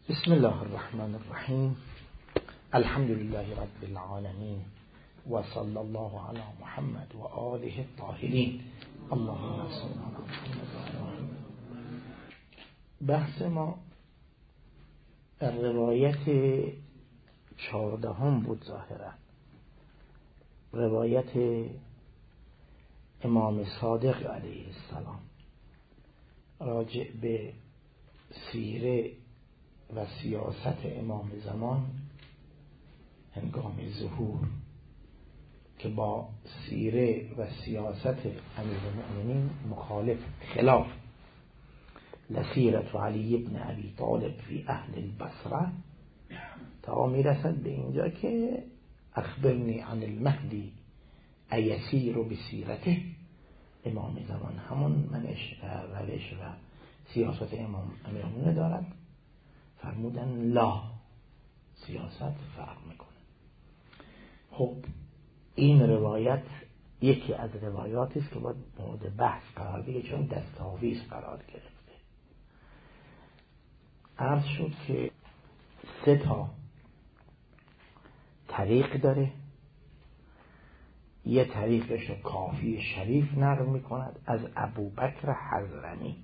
بسم الله الرحمن الرحیم. الحمد لله رب العالمین و صلی الله علی محمد و آله الطاهرین. اللهم صل علی محمد. بحث ما روایت 14 بود ظاهرا، روایت امام صادق علیه السلام راجع به سیره و سیاست امام زمان هنگام ظهور که با سیره و سیاست امیرالمؤمنین مخالف، خلاف. لسیرة علی ابن ابی طالب فی اهل البصره تا میرسد به اینجا که اخبرنی عن المهدی ایسیر بسیرته. امام زمان همون منش و روش و سیاست امام امیرالمؤمنین دارد. فرمودن لا، سیاست فرق میکنه. خب این روایت یکی از روایاتی است که باید مورد بحث قرار بگیره، چون دستاویز قرار گرفته. عرض شد که 3 طریق داره. یه طریقش رو کافی شریف نقل میکند از ابوبکر حضرمی،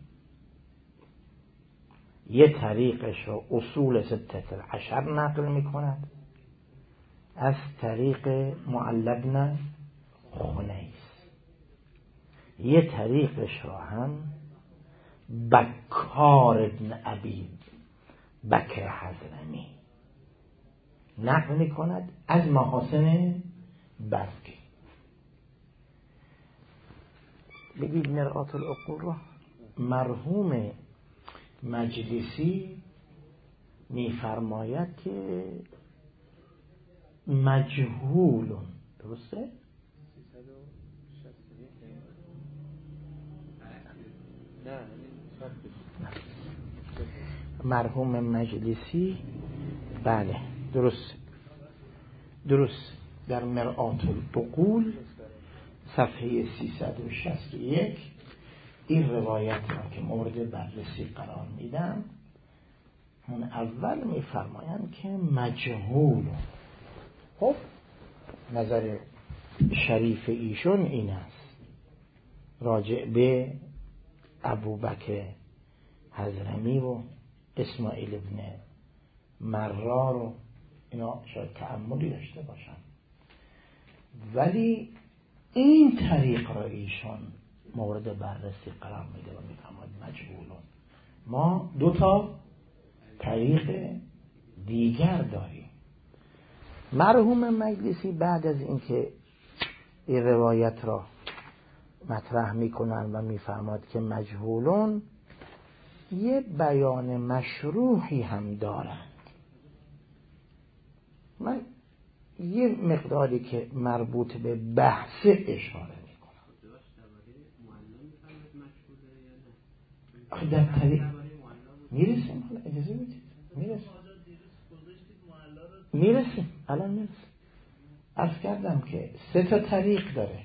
یه طریقش رو اصول 16 نقل میکند از طریق معل بن خنیس، یه طریقش رو هم بکار ابن ابی بکر حضرمی نقل میکند از محاسن برقی. بگید مرآت العقول رو مرحوم مجلسی میفرماید که مجهول، درسته؟ مرحوم مجلسی بله درست در مرآت العقول صفحه 361 این روایت را که مورد بررسی قرار میدم، اون اول میفرمایند که مجهول. خب نظر شریف ایشون این است راجع به ابوبکر حضرمی و اسماعیل ابن مرار و اینا شاید تأملی داشته باشن، ولی این طریق را ایشون مورد بررسی قرار میده و میفرماید مجهولون. ما 2 طریق دیگر داریم. مرحوم مجلسی بعد از اینکه این روایت را مطرح میکنن و میفرماید که مجهولون، یه بیان مشروحی هم دارند. من یه مقداری که مربوط به بحث اشاره در طریق میرسیم. حالا اجازه میدید میرسیم الان میرسیم. عرض کردم که 3 طریق داره.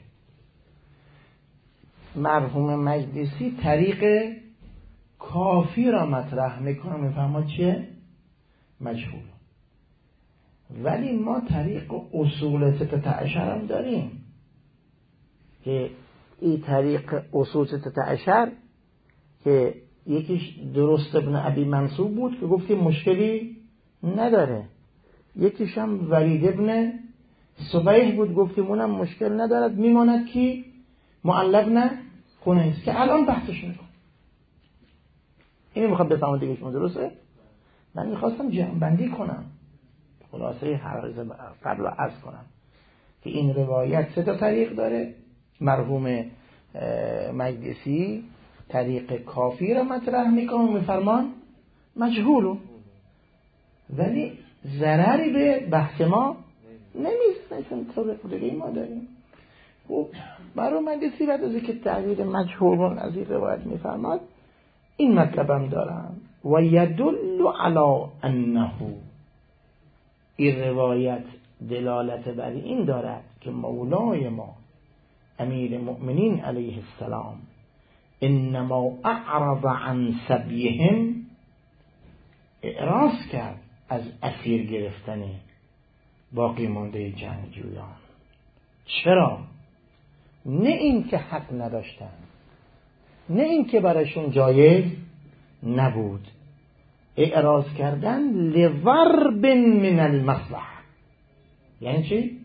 مرحوم مجلسی طریق کافی را مطرح میکنه، میفهمه چیه؟ مجهول. ولی ما طریق اصول 16 هم داریم که این طریق اصول 16 که یکیش درست ابن ابی منصوب بود که گفتیم مشکلی نداره، یکیش هم ولید ابن صبیح بود گفتیم اونم مشکل ندارد، میماند کی؟ معل بن خنیس که الان بحثش میکنم. اینو میخواد بفهمم دیگه شما درسته؟ من میخواستم جمع بندی کنم، خلاصه هر قبل عرض کنم که این روایت 3 طریق داره. مرحوم مجلسی طریق کافی را مطرح میکنه و میفرمان مجهولو، ولی ضرری به بحث ما نمیزنه، چون طریق دیگه ما داریم. خب مرحوم مجلسی بعد از اینکه تعبیر مجهولون از این روایت میفرماد، این مطلبم دارن و یدل علی انه، این روایت دلالت بر این دارد که مولای ما امیر مؤمنین علیه السلام انما اعرض عن سبیهم اعراض کرد از اسیر گرفتن باقی مانده جنگجویان. چرا؟ نه این که حق نداشتن، نه این که براشون جایز نبود، اعراض کردن لضرب من المصلحه. یعنی چی؟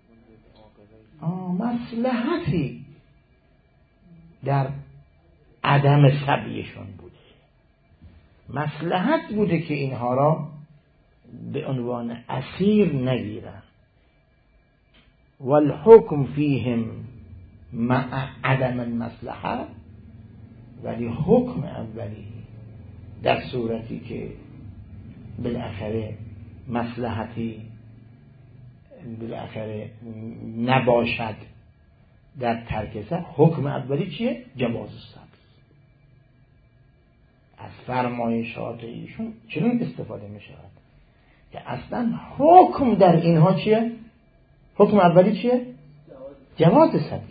مصلحتی در عدم سبیشون بوده، مصلحت بوده که اینها را به عنوان اسیر نگیرن. والحکم فیهم مع عدم المصلحه، ولی حکم اولی در صورتی که بالاخره مصلحتی بالاخره نباشد در ترک سبز، حکم اولی چیه؟ جواز السبز. از فرمایشات ایشون چنین استفاده می شود که اصلا حکم در اینها چیه؟ حکم اولی چیه؟ جواز سبز.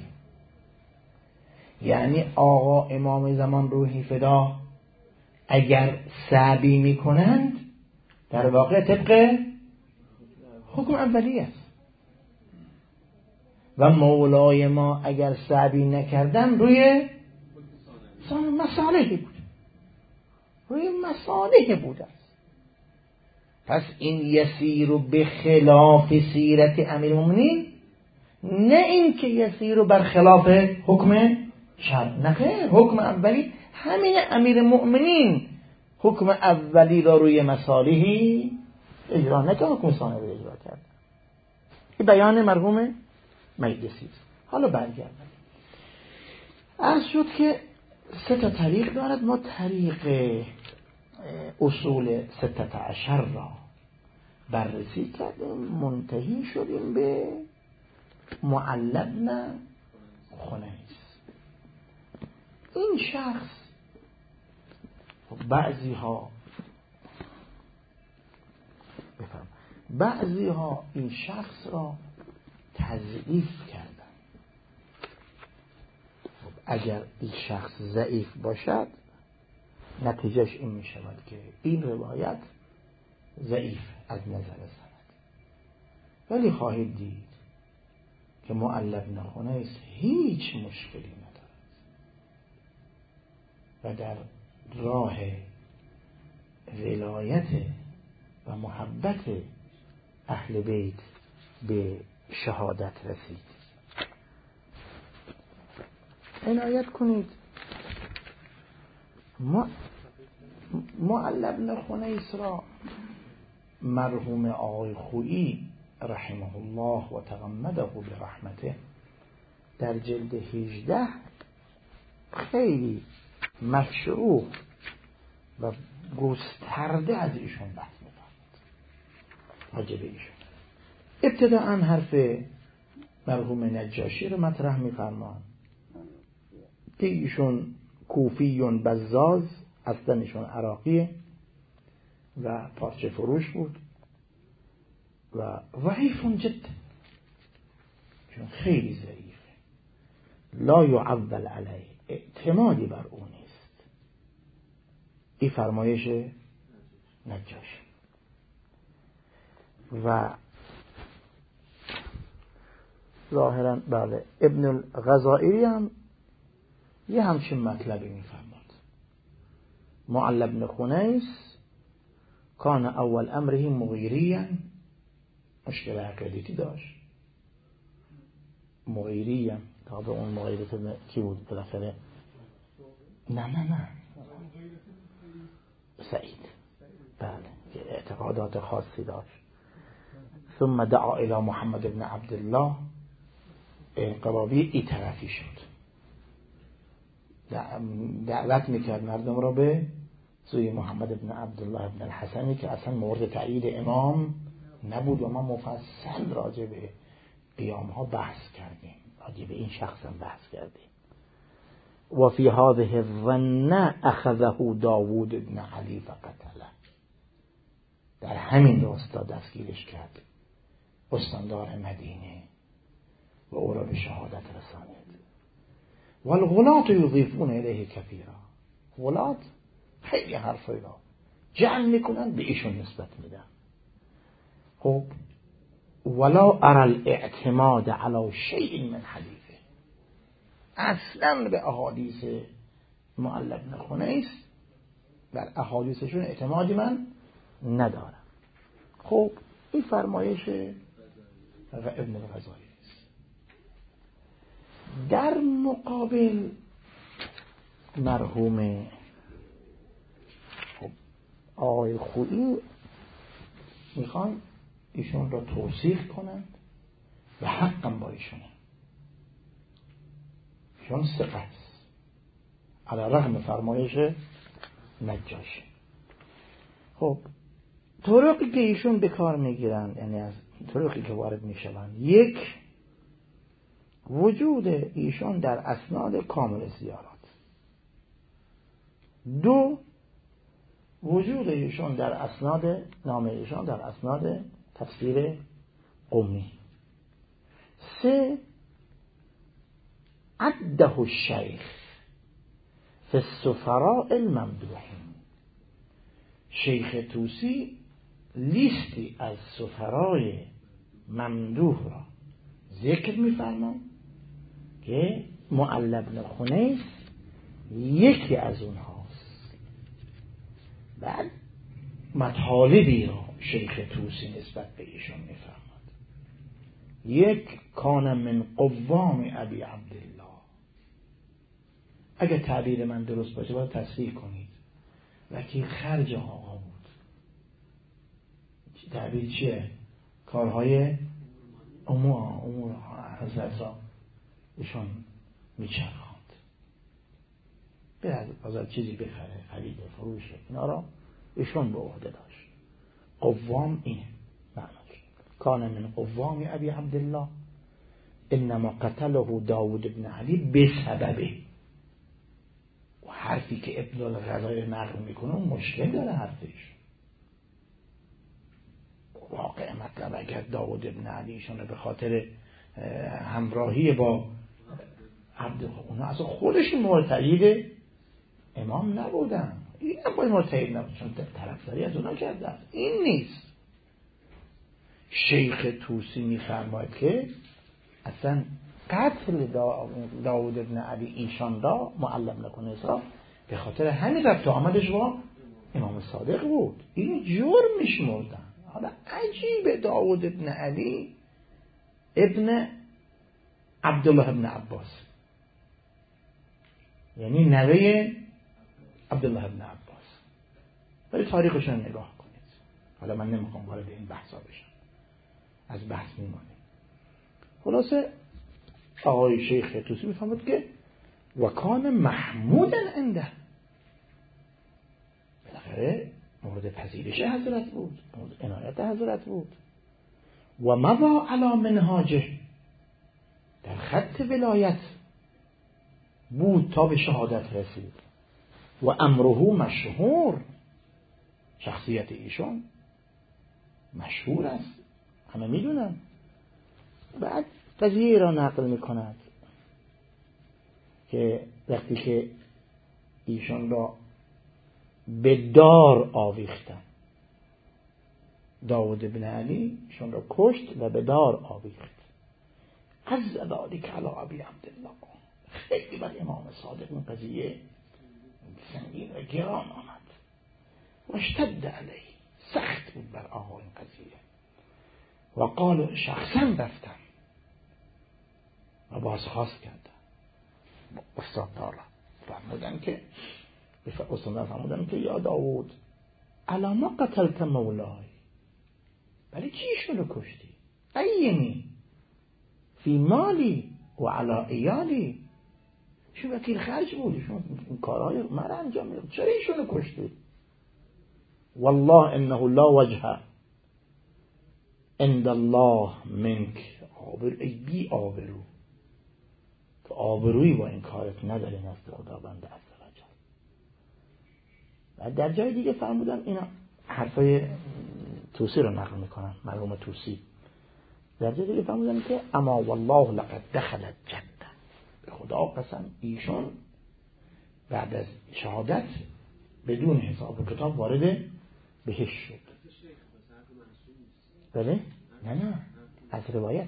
یعنی آقا امام زمان روحی فدا اگر سعی می کنند در واقع طبق حکم اولی است و مولای ما اگر سعی نکردن روی مصالحی بود، روی مصالح بود است. پس این یسیر به خلاف سیرت امیر المؤمنین، نه این که یسیر بر خلاف حکم شرع. نه، حکم اولی همین امیر المؤمنین حکم اولی را روی مصالحی اجرا نکرد، حکم ثانی را اجرا کرد. این بیان مرحوم مجلسی است. حالا برگردم. عرض شد که 3 طریق دارد. ما طریق اصول 16 را بررسی کردیم، منتهی شدیم به معل بن خنیس. این شخص بعضی ها این شخص را تضعیف کردن. اگر این شخص ضعیف باشد نتیجهش این می شود که این روایت ضعیف از نظر سند. ولی خواهید دید که معل بن خنیس هیچ مشکلی ندارد و در راه ولایت و محبت اهل بیت به شهادت رسید. عنایت کنید، معل بن خنیس را مرحوم آقای خویی رحمه الله و تغمده برحمته در جلد 18 خیلی مشروح و گسترده از ایشون بحث می‌کنند. راجع به ایشون ابتداءً حرف مرحوم نجاشی رو مطرح می‌فرمایند که ایشون کوفیون بزاز، اصلا ایشون عراقیه و پارچه فروش بود و ضعیف جدا، چون خیلی ضعیفه، لا یعول علیه، اعتمادی بر او نیست. این فرمایش نجاشی. و ظاهرا بله ابن الغزائری هم یه همچین مطلبی میفرماد. معل بن خنیس کان اول امره مغیریا، مشکل عقیدتی داشت، مغیریا. تا به اون مغیرت کی بود بالاخره؟ نه سعید، بله، که اعتقادات خاصی داشت. ثم دعا الى محمد بن عبدالله، انقلابی ای طرفی شد، دعوت میکرد مردم را به سوی محمد بن عبدالله بن الحسنی که اصلا مورد تأیید امام نبود و ما مفصل راجع به قیام ها بحث کردیم، راجع به این شخص هم بحث کردیم. و فی هذه الظن اخذه داوود بن علی فقتله، در همین راستا دستگیرش کرد استاندار مدینه و او را به شهادت رسانید. والغلاة یضیفون الیه کثیرا، غلاة خیلی حرفی را جمع میکنن به ایشون نسبت میدن. خب ولا ارى الاعتماد على شیء من حدیثه، اصلا به احادیث معل بن خنیس بر احادیثشون اعتمادی من ندارم. خب این فرمایش ابن الغزالی است. در مقابل مرحوم آقای خویی میخوان ایشون را توصیف کنند و حقم با ایشونه. ایشون ثقه است علی رغم فرمایش نجاشی. خب طرقی که ایشون به کار میگیرن، یعنی از طرقی که وارد میشوند، یک، وجود ایشون در اسناد کامل زیارات. دو، وجود ایشون در اسناد نامه ایشون در اسناد تفسیر قمی. سه، عده الشیخ فی السفراء الممدوحین، شیخ طوسی لیستی از سفرای ممدوح را ذکر می‌فرماید که معل بن خنیس یکی از اونهاست. بعد مطالبی را شیخ طوسی نسبت به ایشون می‌فرماید. یک، کان من قوام ابی عبدالله. اگه تعبیر من درست باشه باید تصحیح کنید. وکیل خرج آقا بود. تعبیر چیه؟ کارهای امور حضرت را ایشون میچرخاند. به حضرت چیزی بخره، خرید فروش، اینا را ایشون به عهده داشت. قوام اینه معناش. کان من قوام ابی عبدالله انما قتله داود بن علی بسببه. و حرفی که ابن الغزالی نقل میکنه مشکل داره حرفش. واقع مطلب اگر داود بن علیشون به خاطر همراهی با عبد، اونا اصلا خودشون مورد تایید امام نبودن، این هم باید مورد تایید نبود، چون طرفداری از اونا کرده است. این نیست. شیخ طوسی میفرماید که اصلا قتل داود بن علی ایشان را معلم نکنه را به خاطر همین رفت آمدش با امام صادق بود. این جرم میشمردن. حالا عجیب، داود بن علی ابن عبدالله ابن عباس، یعنی نوه عبدالله ابن عباس. ولی تاریخشون نگاه کنید. حالا من نمیخوام وارد این بحثا بشم، از بحث میمانیم. خلاصه آقای شیخ طوسی میفهمد که وکان محمودا عنده، بالاخره مورد پذیرش حضرت بود، مورد عنایت حضرت بود. و مضى علی منهاجه، در خط ولایت بود تا به شهادت رسید. و امره مشهور، شخصیت ایشون مشهور است، همه میدونن. بعد قضیه را نقل میکند که وقتی که ایشون را به دار آویختن، داود بن علی ایشون را کشت و به دار آویخت. از ذلك علی ابی عبدالله، خیلی بر امام صادق این قضیه سنگین و گران آمد. و اشتد علیه، سخت بود بر آقا این قضیه. و قال شخصا رفتم و بازخواست کردم. استاددار فرمودن که یا داود الا ما قتلت مولای، ولی چی ایشونو کشتی؟ ایمی فی مالی و علا ایالی، شو وکیل خرج بود، ایشون این کارهای من انجام میداد، چرا ایشونو کشتی؟ والله انه لا وجه عند الله منک، ای بی آبرو، تو آبرویی با این کارت نداری نزد خداوند عزوجل. و در جای دیگه فرمودن، اینا حرفای طوسی رو نقل میکنن، مرحوم طوسی در جای دیگه فرمودن که اما والله لقد دخلت جنة، به خدا قسم ایشون بعد از شهادت بدون حساب و کتاب وارد بهشت شد. بله؟ نه از روایت.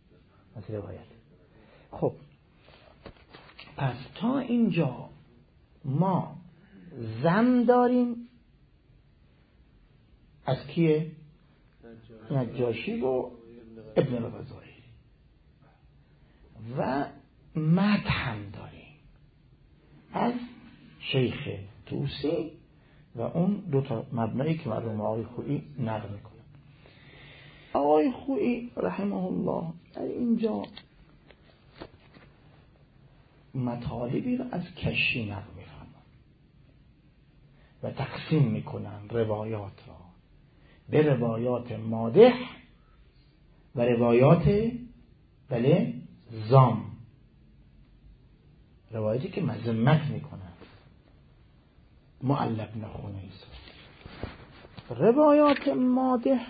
خب پس تا اینجا ما زن داریم از کیه؟ نجاشی و ابن الغزالی و مدح هم داریم از شیخ طوسی و اون دو تا مبنایی که مرحوم آقای خویی نقل میکنه. آقای خویی رحمه الله در اینجا مطالبی رو از کشی نقل میفرمایند و تقسیم میکنن روایات را به روایات مادح و روایات بله زام، روایتی که مذمت میکنن. معلب نخونه ایست روایات مادح،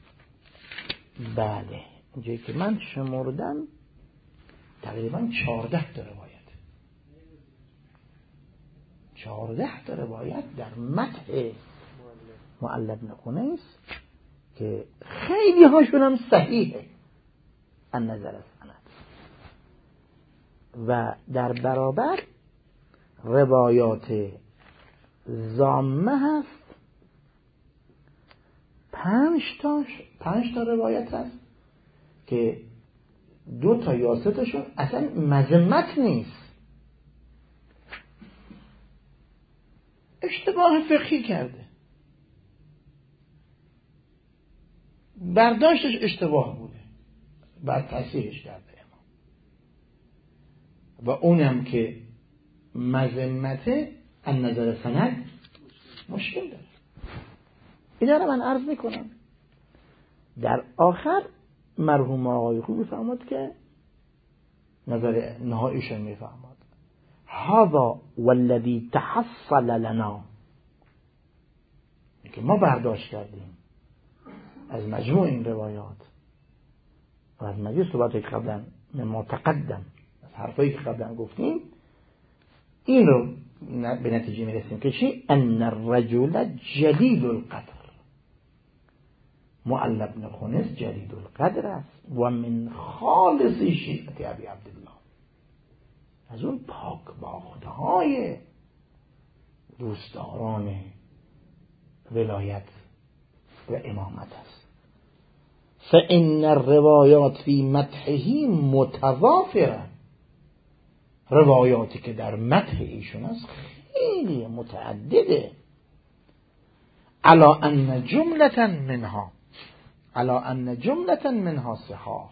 بله اینجایی که من شمردم تقریبا 14 تا روایت، 14 تا روایت در مدح معلب نخونه ایست که خیلی هاشون هم صحیحه از نظر سند و در برابر روایات زامه هست 5 تا روایت هست که 2 تا یا 3 تاشون اصلا مذمت نیست، اشتباه فقهی کرده، برداشتش اشتباه بوده، بعد تصحیحش کرده امام. و اونم که مذمته از نظر سند مشکل داره. اینا رو من عرض میکنم. در آخر مرحوم آقای خویی میفرماد که نظر نهاییشون میفرماد هذا والذی تحصل لنا، که ما برداشت کردیم از مجموع این روایات و از مجموع صحبتی که قبلا ما تقدم از حرفایی که قبلا گفتیم، این رو به نتیجه میرسیم که چی؟ ان الرجل جلیل القدر، معلب نخونس جلیل القدر است و من خالص شیعت ابی عبدالله، از اون پاک باخته های دوستداران ولایت و امامت است. فإن الروایات فی مدحه متضافره، روایاتی که در مدح ایشون است خیلی متعدده. علا ان جملة منها صحاح،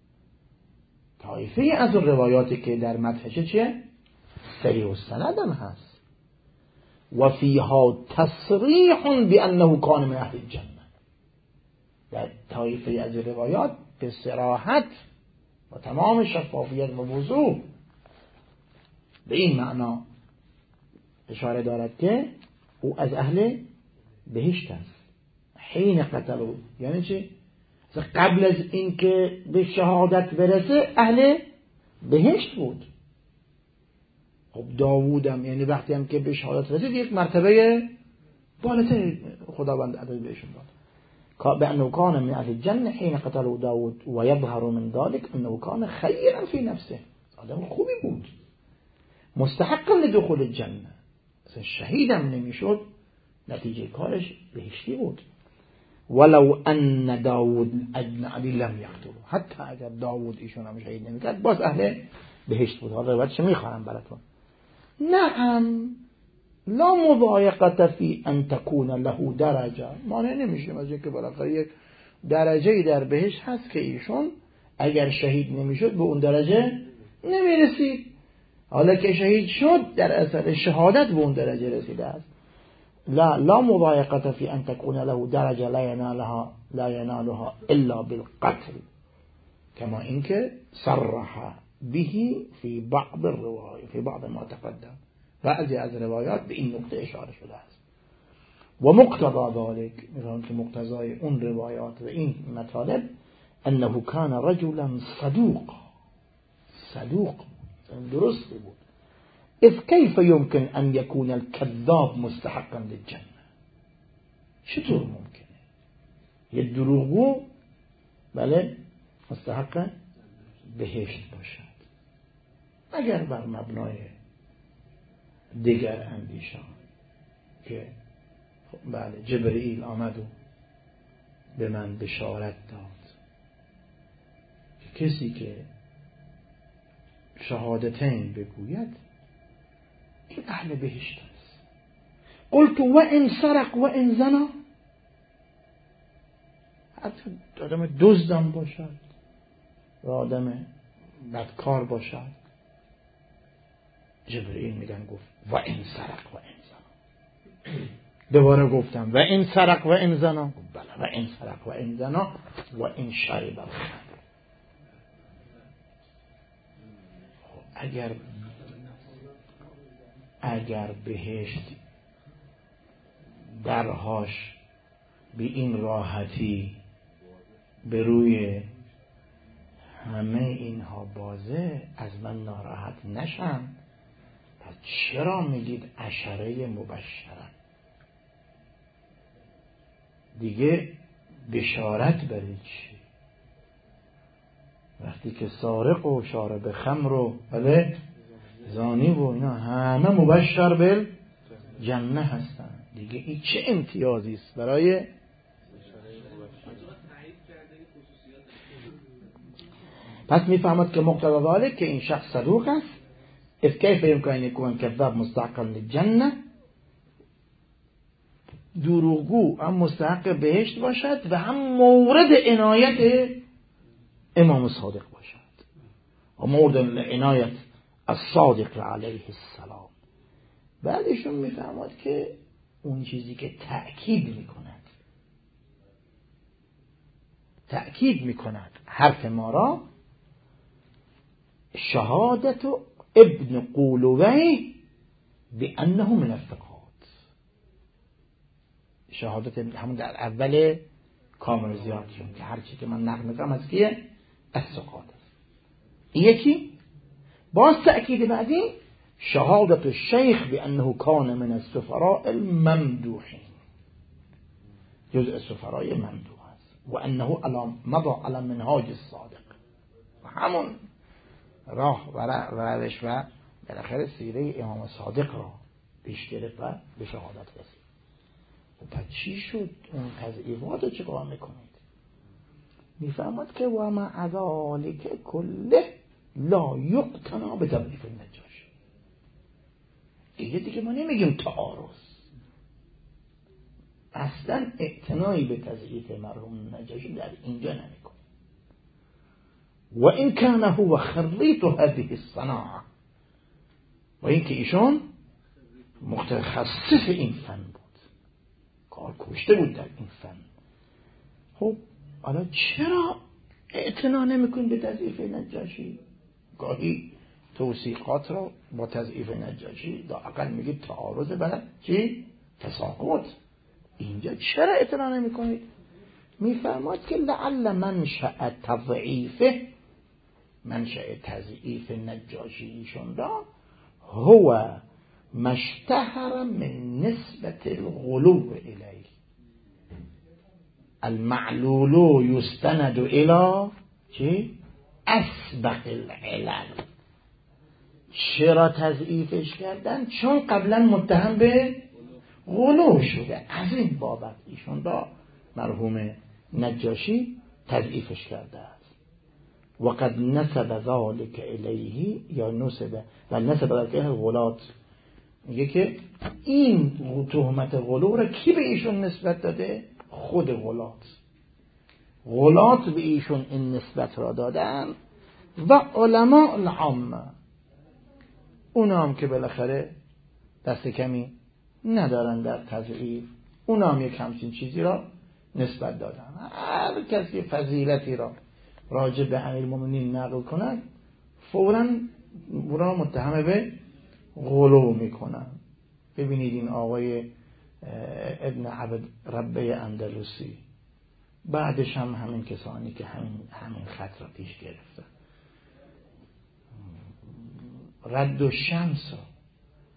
طایفه از روایاتی که در مدحش چیه؟ صحیح السند هم هست. و فیها تصریح بانه کان من اهل الجنه، در طایفه از روایات به صراحت و تمام شفافیت و وضوح به این معنا اشاره دارد که او از اهل بهشت است. حین قتلوا یعنی چی؟ قبل از اینکه به شهادت برسه اهل بهشت بود. خب داوودم یعنی وقتی هم که به شهادت رسید یک مرتبه بالاتر خداوند عدد بهشون داد. بأنه كان من اهل الجنه حين قتلوا داود و یظهر من ذلك انه كان خیرا فی نفسه، آدم خوبی بود مستحقا لدخول الجنه، اصلا شهیدم نمیشد نتیجه کارش بهشتی بود. ولو ان داود ابن علی لم یقتله، حتی اگر داود ایشون هم شهید نمیکرد باز اهل بهشت بود. حالا روایتش میخوام براتون. نعم لا مضایقه فی ان تكون له درجه، مانع نمیشه از اینکه بالاخره یک درجه‌ای در بهشت هست که ایشون اگر شهید نمیشد به اون درجه نمیرسید، حالا که شهید شد در اثر شهادت به اون درجه رسیده است. لا مضایقه فی ان تكون له درجه لا ینالها الا بالقتل، کما اینکه صرح به فی بعض الروایات فی بعض ما تقدم، بعضی از روایات به این نکته اشاره شده است. و مقتضى ذلك، میگن که مقتضای اون روایات و این مطالب انه کان رجلا صدوق درست بود. اذ کیف یمکن ان یکون الكذاب مستحقا للجنه، چطور ممکنه یه دروغگو بله مستحق بهشت باشد اگر بر مبنای دیگر اندیشان که بله جبرئیل آمد و به من بشارت داد که کسی که شهادتین بگوید این اهل بهشت است. قلت و ان سرق و ان زنا، حتی آدم دزدم باشد و آدم بدکار باشد، جبرئیل میگن گفت و ان سرق و ان زنا. دوباره گفتم و ان سرق و ان زنا، بله و ان سرق و ان زنا و ان شرب الخمر. اگر بهشت درهاش به این راحتی به روی همه اینها بازه، از من ناراحت نشم، پس چرا میگید عشره مبشرن؟ دیگه بشارت برای چی؟ وقتی که سارق و شارب خمر و بله زانی و اینا همه مبشر بل جنه هستن، دیگه این چه امتیازی است برای پس میفهمد که مقتضی ذلك که این شخص صدوق است. اذ کیف یمکن ان یکون کذاب مستحقا للجنه، دروغگو هم مستحق بهشت باشد و هم مورد عنایت امام صادق باشد و مورد عنایت الصادق علیه السلام. بعدشون میفهمد که اون چیزی که تأکید میکند حرف ما را، شهادت ابن قولوی بانه من الثقات، شهادت همون در اول کامل زیاد شد که هر چی که من نقل میکنم از کیه؟ از ثقات است. یکی باز تأکید بعدی شهادت الشیخ بانه کان من السفراء الممدوحین، جزء سفرای ممدوح است و انه مضى على منهاج الصادق، همون راه و روش و بالاخره سیره امام صادق را پیش گرفت و به شهادت رسید. و پس چی شد؟ اون تضعیفات رو چیکار میکنید؟ میفهمد که و مع ذلک کله لا یقتنا به تضعیف النجاشی. دیگه ما نمیگیم تعارض، اصلا اعتنایی به تضعیف مرحوم نجاشی در اینجا نمیکنه. و این کان هو خریط هذه الصناعه، و این که ایشون متخصص این فن بود، کار کشته بود در این فن. خب حالا چرا اعتنا نمیکنید به تضعیف نجاشی؟ گاهی توثیقات را با تضعیف نجاشی لااقل میگید تعارض بلد چی؟ تساقط. اینجا چرا اعتنا نمیکنید؟ میفرماد که لعل منشأ تضعیف نجاشی ایشون را هو مشتهر من نسبت الغلو الیه، المعلول یستند الى چی؟ اسبق العلل. چرا تضعیفش کردن؟ چون قبلا متهم به غلو شده، از این بابت ایشون را مرحوم نجاشی تضعیفش کرده است. و قد نسب ذلك الیه یا نسب و نسب ذلك غلات، میگه که این تهمت غلو را کی به ایشون نسبت داده؟ خود غلات به ایشون این نسبت را دادن و علماء العامه، اونا هم که بالاخره دست کمی ندارن در تضعیف، اونا هم یک همچین چیزی را نسبت دادن. هر کسی فضیلتی را راجع به امیرالمومنین نقل کند فوراً او را متهم به غلو میکنن. ببینید این آقای ابن عبد ربه اندلسی، بعدش هم همین کسانی که همین خط را پیش گرفتن، رد و شمس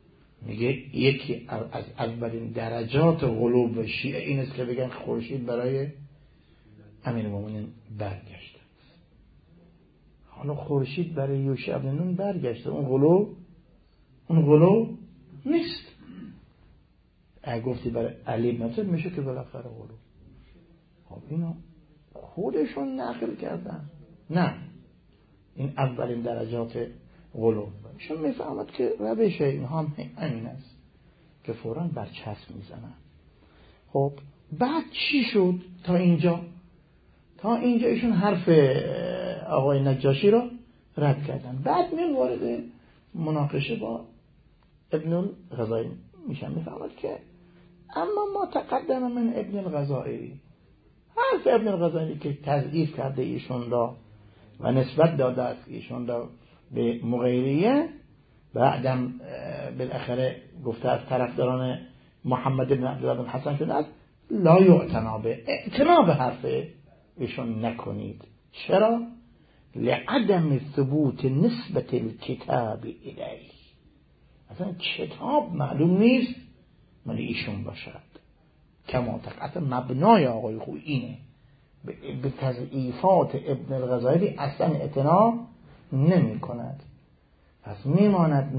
میگه یکی از اولین درجات غلو شیعه این است که بگن خورشید برای امیرالمومنین برگشته. حالا خورشید برای یوشع بن نون برگشته، اون غلو نیست. اگه گفتی برای علی بن ابی طالب میشه که بالاخره غلو. خب اینا خودشون نقل کردن. نه، این اولین درجات غلو. ایشون میفهمد که روش اینها هم همین است که فوراً برچسب میزنن. خب بعد چی شد تا اینجا ایشون حرف آقای نجاشی رو رد کردن. بعد میان وارد مناقشه با ابن الغزالی میشن. میفهمد که اما ما تقدم من ابن الغزالی، حرف ابن الغزالی که تضعیف کرده ایشون را و نسبت داده است ایشون را به مغیریه، بعدم بالاخره گفته از طرفداران محمد بن عبدالله بن حسن شده است، لا یعتنا به، اعتنا به حرف ایشون نکنید. چرا؟ لعدم ثبوت نسبت الكتاب الیه، اصلا کتاب معلوم نیست مال ایشون باشد. کما تقعت مبنای آقای خوی اینه، به تضعیفات ابن الغزالی اصلا اعتنا نمی کند. پس میماند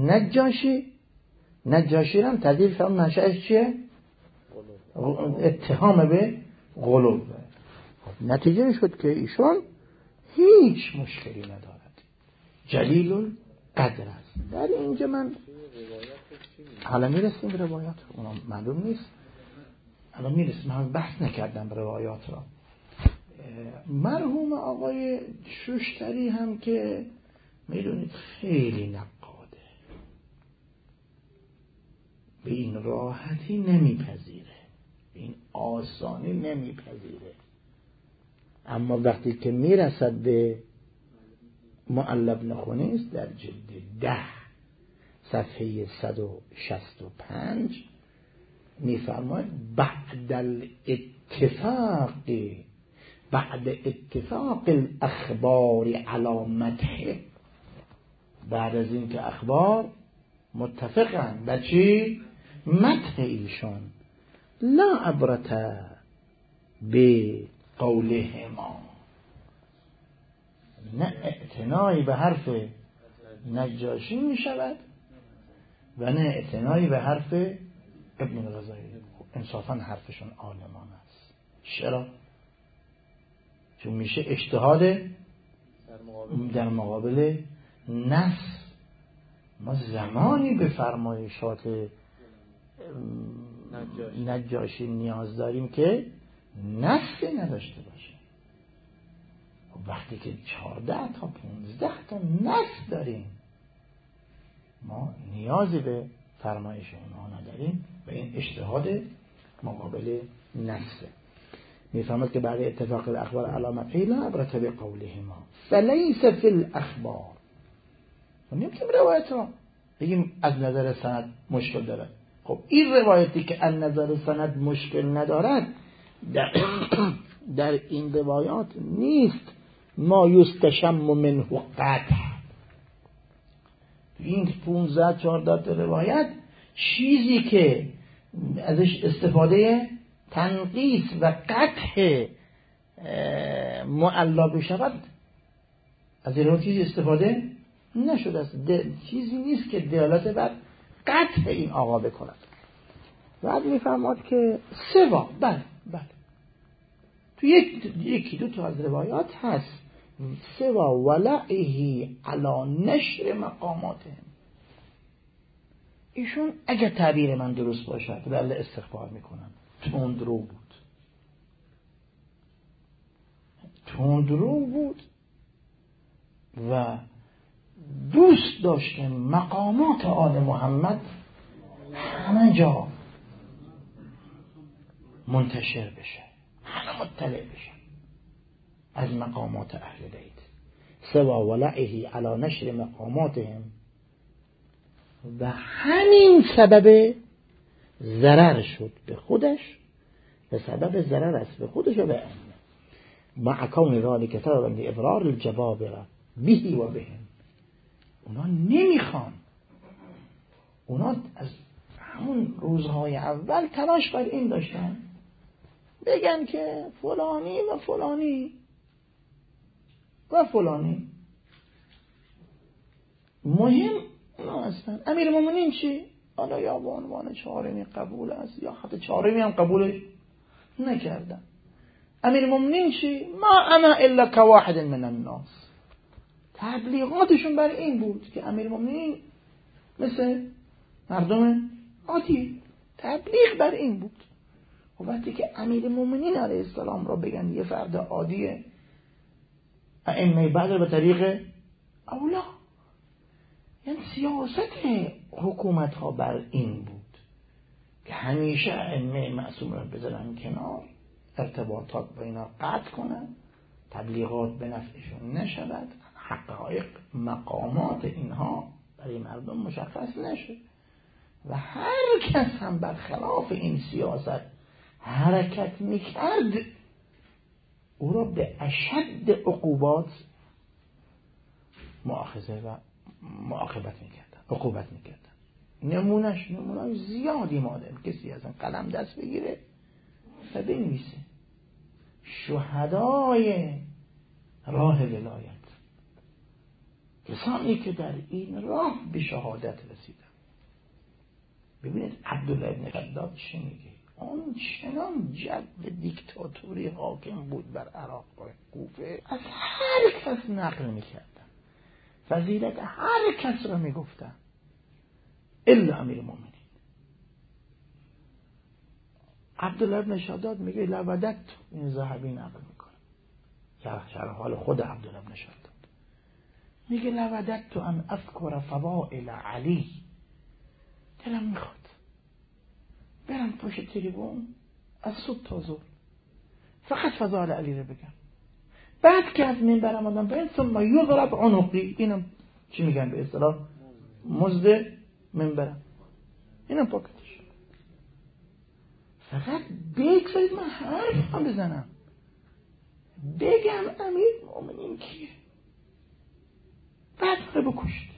نجاشی هم تضعیف هم منشأش چیه؟ اتهام به غلو. نتیجه شد که ایشون هیچ مشکلی ندارد، جلیل القدر است. در اینجا من حالا میرسیم به روایات، اونا معلوم نیست، حالا میرسیم، من بحث نکردم به روایات را. مرحوم آقای شوشتری هم که میدونید خیلی نقاده، به این راحتی نمیپذیره، به این آسانی نمیپذیره. اما وقتی که میرسد به معلب نخونیست در جلد 10 صفحه 165 میفرماید بعد اتفاق الاخبار علامته، بعد از این که اخبار متفقن بر چی؟ مدح ایشان. لا عبرت به قولهما، نه اعتنایی به حرف نجاشی می شود و نه اعتنایی به حرف ابن الغزالی. انصافا حرفشون عالمان است. چرا؟ چون میشه اجتهاد در مقابل نص. ما زمانی به فرمایشات نجاشی نیاز داریم که نصی نداشته باشه. وقتی که 14 تا 15 تا نص داریم، ما نیازی به فرمایش اونها نداریم و این اجتهاد مقابل نصه. میفهمد که بعد اتفاق الاخبار علامت لا عبرت به قولهما فلیس فی الاخبار. نمیتونیم روایت ها بگیم از نظر سند مشکل دارد. خب این روایتی که از نظر سند مشکل ندارد در این روایات نیست ما یستشم منه قطع. این 15-14 تا روایت چیزی که ازش استفاده تنقیص و قطع معلا بشود از این چیزی استفاده نشده است. چیزی نیست که دلالت بر قطع این آقا بکند. بعد میفهمد که سوا بله تو یکی دو تا از روایات هست سوا ولعه علی نشر مقاماتهم. ایشون اگه تعبیر من درست باشد بله استغفار میکنم، تندرو بود و دوست داشته مقامات آل محمد همه جا منتشر بشه، همه مطلع بشه از مقامات اهل بیت. سوا ولعه علی نشر مقاماتهم، و همین سبب ضرر شد به خودش و سبب ضرر است به خودش و به ائمه. مع کون ذلک سببا لإضرار الجبابرة به و بهم. اونا نمیخوان، اونا از همون روزهای اول تلاش بر این داشتن بگن که فلانی و فلانی و فلانی مهم اونا هستن. امیرالمومنین چی؟ حالا یا به عنوان چهارمی قبول است یا حتی چهارمی هم قبولش نکردن. امیرالمومنین چی؟ ما انا الا كواحد من الناس. تبلیغاتشون بر این بود که امیرالمومنین مثل مردم عادی، تبلیغ بر این بود. و وقتی که امیرالمومنین علیه السلام را بگن یه فرد عادیه، ائمه بعد به طریق اولا، یعنی سیاست حکومت ها بر این بود که همیشه ائمه معصوم را بذارن کنار، ارتباطات با اینا قطع کنن، تبلیغات به نفعشون نشود، حقایق مقامات اینها برای مردم مشخص نشه و هر کس هم برخلاف این سیاست حرکت میکرد او را به اشد عقوبات مؤاخذه و عقوبت میکردن. نمونهش زیادی مادم کسی از این قلم دست بگیره و بنویسه شهدای راه ولایت، کسانی که در این راه به شهادت رسیدن. ببینید عبدالله ابن شداد چه میگه؟ اون چنان جو دیکتاتوری حاکم بود بر عراق و کوفه، از هر کس نقل میکردن، فضیلت هر کس را میگفتن الا امیرالمومنین. عبدالله ابن شداد میگه لودت، این ذهبی نقل میکنه شرح حال خود عبدالله ابن شداد، میگه لودت ان اذکر فضائل علی، دلم میخواد برم پشت تریبون از صبح تا ظهر فقط فضائل علی رو بگم، بعد که از منبرم آدم باید ثم یضرب عنقی، اینم چی میگن به اصطلاح مزد منبرم، اینم پاکتش، فقط بگذارید من حرف هم بزنم، بگم امیر مومنین کیه، بعد رو بکشت.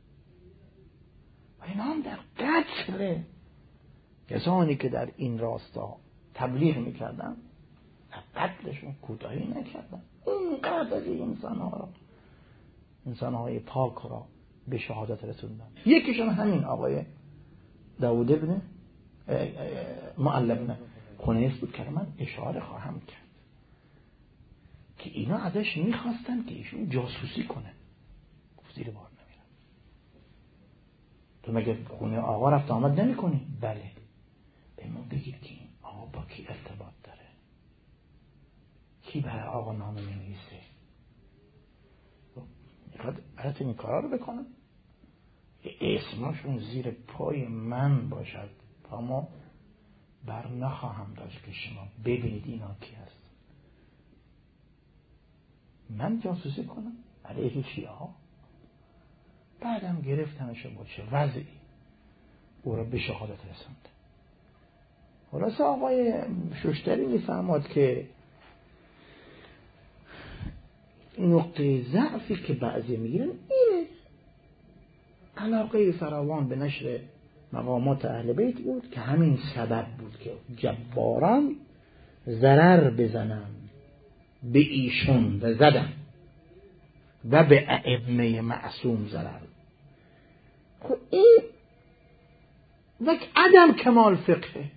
و اینا هم در قتل کسانی که در این راستا تبلیغ میکردن قتلشون کوتاهی نکردن. اینقدر از این انسانهای پاک را به شهادت رسوندن. یکیشون همین آقای داود ابن معلم خنیس بود که من اشاره خواهم کرد که اینا ازش میخواستن که ایشون جاسوسی کنه. گفت زیر بار نمیرم. تو مگه خونه آقا رفت آمد نمی کنی؟ بله. به ما بگید که این آقا با کی ارتباط داره، کی برای آقا نامه می نویسه، میخواد براتون این کارا رو بکنم، اسمشون زیر پای من باشد، پامو بر نخواهم داشت که شما ببینید اینا کی هست. من جاسوسی کنم علیه شیعه ها؟ بعدم گرفتمش با چه وضعی او را به شهادت رساند. خلاصه آقای ششتری میفهمد که نقطه ضعفی که بعضی میگیرن اینه، علاقه فراوان به نشر مقامات اهل بیت بود که همین سبب بود که جباران ضرر بزنن به ایشون و زدن و به ائمه معصوم ضرر. خب این یک عدم کمال فقه،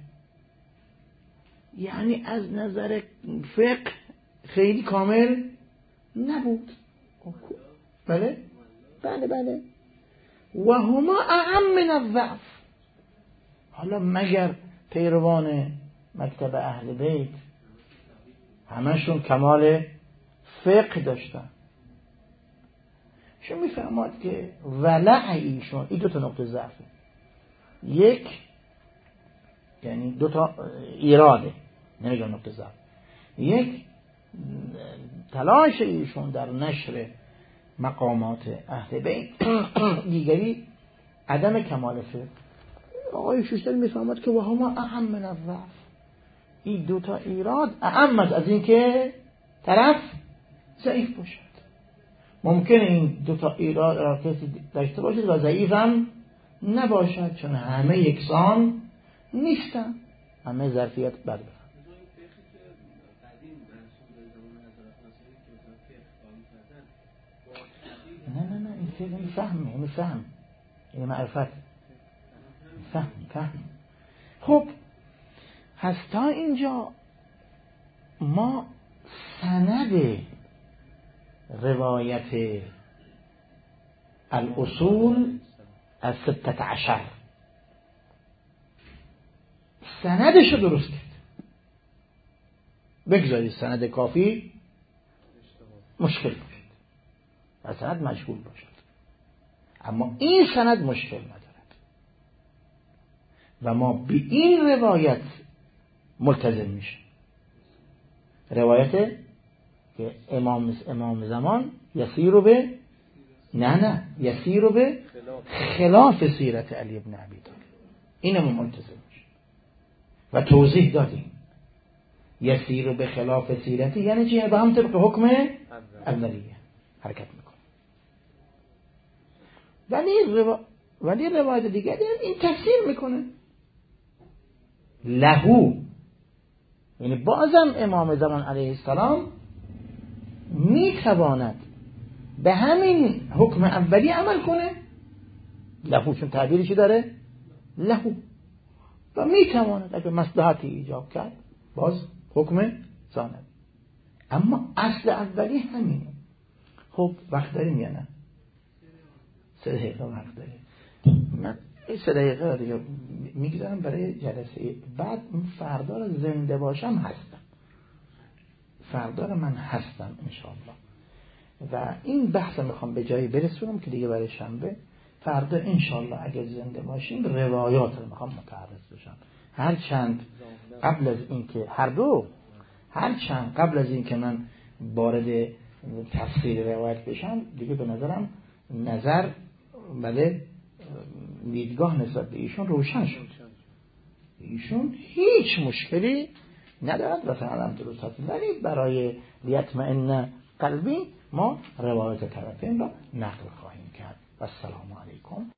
یعنی از نظر فقه خیلی کامل نبود. بله بله بله. و هما اعم من الضعف. حالا مگر پیروان مکتب اهل بیت همشون کمال فقه داشتن؟ شما میفهمید که ولع ایشون این دو تا نقطه ضعفه. یک یعنی دو تا ایراده، نمیگم نقطه ضعف. یک تلاش ایشون در نشر مقامات اهل بیت، دیگری عدم کمال فقه. آقای شوشتری میفهمد که وهما اهم من الضعف، این دو تا ایراد اهم از این که طرف ضعیف باشد. ممکنه این دو تا ایراد را کسی داشته باشد و ضعیف هم نباشد، چون همه یکسان نیستن، همه ظرفیت بر نه این فقه این فهمه، این فهم، این معرفت، فهم. خب هست تا اینجا ما سند روایت الاصول از 16 سندشو درست کرد. بگذارید سند کافی مشکل باشد و سند مجهول باشد، اما این سند مشکل ندارد و ما به این روایت ملتزم میشیم. روایت که امام زمان یسیرو به یسیرو به خلاف سیرت علی بن ابی طالب، اینو ما ملتزم میشیم و توضیح دادیم. یسیرو به خلاف سیرتی یعنی چی؟ به هم طبق حکم اولیه حرکت میکنه. ولی روایت دیگری این تفسیر میکنه لهو، یعنی بازم امام زمان علیه السلام میتواند به همین حکم اولی عمل کنه، لهو چون تعبیری چی داره؟ لهو، و میتواند اگر مصلحتی ایجاب کرد باز حکم ثانی، اما اصل اولی همینه. خب وقت داریم یا نه؟ 3 دقیقه وقت داریم. من این 3 دقیقه دیگه میگذارم برای جلسه بعد. فردا رو زنده باشم هستم، فردا رو من هستم انشاءالله، و این بحث میخوام به جایی برسونم که دیگه برای شنبه فردا انشاءالله اگر زنده باشیم روایات رو میخوام متعرض بشم. هرچند قبل از این که من وارد تفسیر روایت بشم دیگه به نظرم نظر دیدگاه نسبت به ایشون روشن شد. ایشون هیچ مشکلی ندارد و فعلا درست هست، ولی برای لیطمئن قلبی ما روایت طرفین را نقل خواهیم کرد. و السلام علیکم.